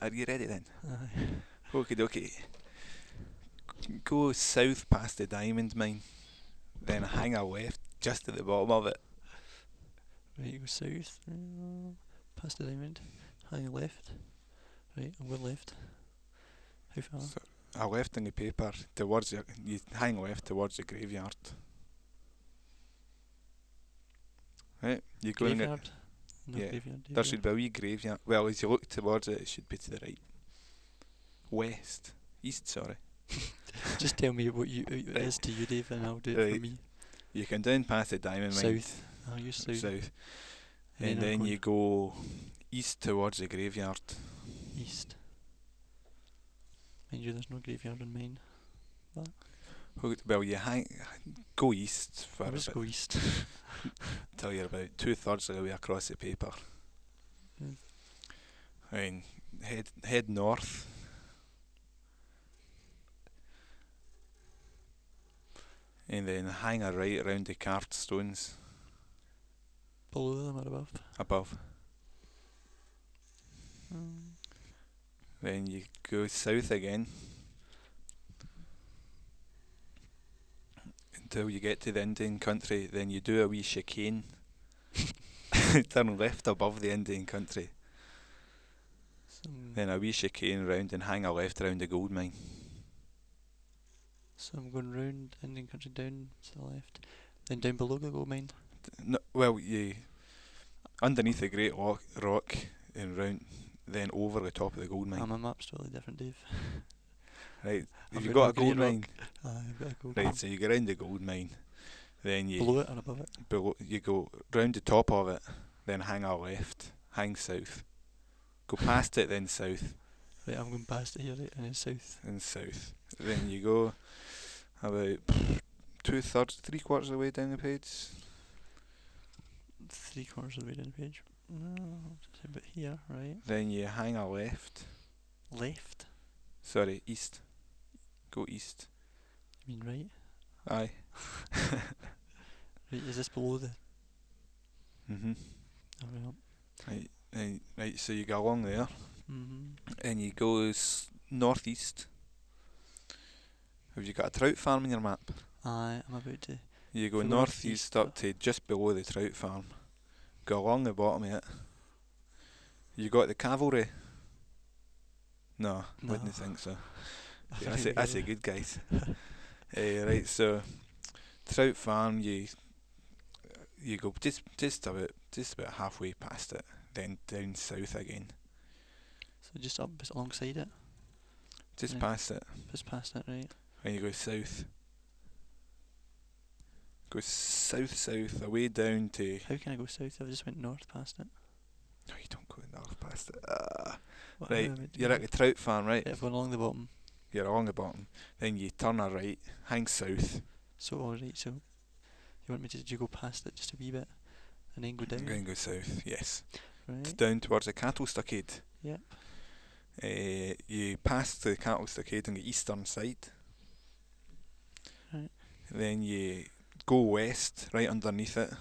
Are you ready then? Aye. Okie dokie. Go south past the diamond mine, then hang a left just at the bottom of it. Right, go south. Past the diamond. Hang left. Right, I'll go left. How far? So, a left in the paper towards you hang left towards the graveyard. Right, you go in it. Graveyard? No Yeah, graveyard. There should be a wee graveyard. Well, as you look towards it, it should be to the right. West. East, sorry. Just tell me what it is to you, Dave, and I'll do it for Right. me. You come down past the diamond mine. South. I'll use south. South. And And I'm then going you go east towards the graveyard. east. Mind you, there's no graveyard in mine. Well, you go east for I'll just about, go east. till you're about 2/3 of the way across the paper. Mm. And head north. And then hang a right around the carved stones Below them or above? above. Then you go south again until you get to the Indian country. Then you do a wee chicane. Turn left above the Indian country. Then a wee chicane round and hang a left around the gold mine. So I'm going round Indian country down to the left. Then down below the gold mine. No, well, you underneath the great rock and round, then over the top of the gold mine. My map's totally different, Dave. Right, I've have you got got no a gold great mine? I've got a gold Right, mine. so you go round the gold mine, then you Below it or above it? you go round the top of it, then hang a left, hang south, go past it, then south, Right, I'm going past it here, right, and then south. and south. Then you go about 2/3, 3/4 of the way down the page. 3/4 of the way down the page. Just about here, right? Then you hang a left. Left? Sorry, east. Go east. You mean right? Aye. Right, is this below the... Mhm. Oh, well. Right, so you go along there, and you go northeast. Have you got a trout farm on your map? Aye, I'm about to... You go So northeast northeast, up to just below the trout farm. Go along the bottom of it. You got the cavalry? No, No. wouldn't think so. I Yeah, think that's a good guys. Right, so trout farm, you go just about halfway past it, then down south again, So just up alongside it? just Yeah. past it, Just past it, right? and you go south. Go south away down to. How can I go south? I just went north past it. No, you don't go north past it. What Right, am I meant to you're do? at the trout farm, right? Yeah, going along the bottom. You're along the bottom. Then you turn a right, hang south, So, alright, so... You want me to go past it just a wee bit? And then go down? then go south. Yes, Right? down towards the cattle stockade. Yep. You pass the cattle stockade on the eastern side. Right. Then you go west, right underneath it,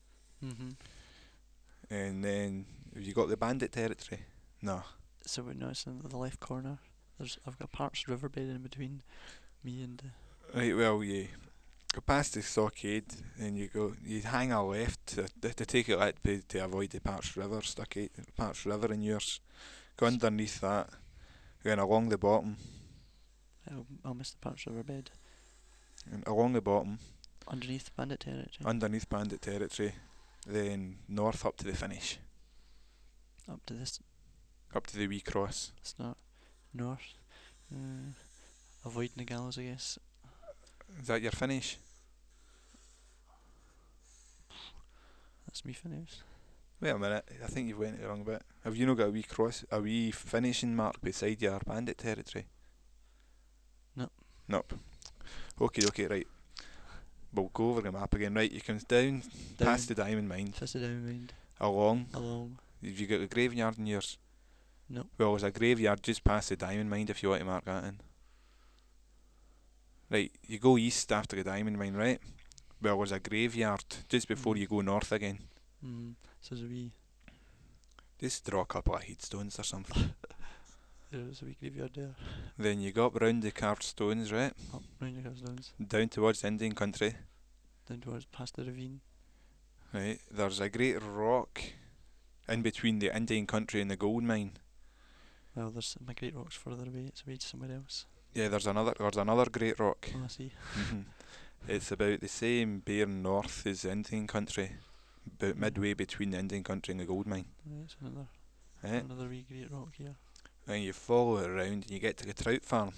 and then have you got the bandit territory? No. So, no, it's in the left corner. I've got Parks riverbed in between me and... Right, well, you go past the stockade, and you hang a left to take it that way to avoid the Parks River stockade, Parks River in yours. Go underneath that, then along the bottom, I'll miss the Parks riverbed. and along the bottom, Underneath bandit territory. underneath bandit territory, then north up to the finish, Up to this... up to the wee cross. It's not... North. Avoiding the gallows, I guess. Is that your finish? That's me finished. Wait a minute, I think you've went the wrong bit. Have you not got a wee finishing mark beside your bandit territory? No. Nope. Okay, right. We'll go over the map again. Right, you come down past the diamond mine, Past the diamond mine. along. Along. Have you got a graveyard in yours? No. Well, there's a graveyard just past the diamond mine if you want to mark that in. Right, you go east after the diamond mine, right? Well, there's a graveyard just before you go north again. So there's a wee... Just draw a couple of headstones or something. There's a wee graveyard there. Then you go up round the carved stones, right? Up round the Castletones. Down towards Indian country, Down towards past the ravine. right? There's a great rock in between the Indian country and the gold mine. Well, there's my Great Rock's further away. It's away to somewhere else. Yeah, there's another great rock. Oh, I see. It's about the same bare north as the Indian country, about midway between the Indian country and the gold mine. Right, it's Right? another wee Great Rock here. And you follow it around and you get to the trout farm.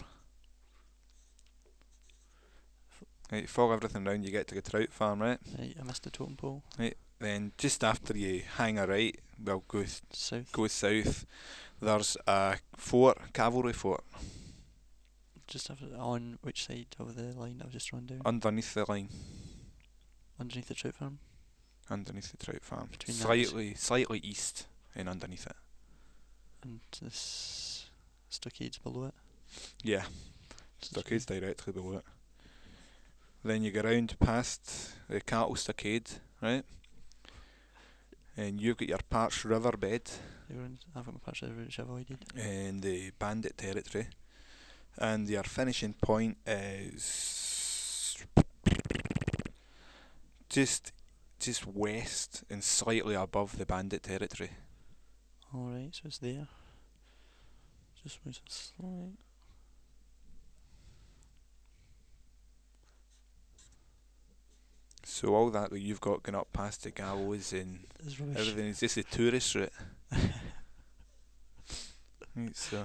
Right, you follow everything round, you get to the trout farm, right? Right, I missed the totem pole. Then just after you hang a right, well, South. go south, there's a fort, cavalry fort, Just after, on which side of the line I've just run down? underneath the line, Underneath the trout farm. underneath the trout farm, Between that slightly east and underneath it. And this stockade's below it. Yeah, stockade's directly below it. Then you go round past the cattle stockade, right? And you've got your parched riverbed I've got my patch over which I've avoided. and the bandit territory. And your finishing point is just west and slightly above the bandit territory. Alright, so it's there. Just moves it slight. So all that you've got going up past the gallows and It's rubbish. everything is just a tourist route. Right, so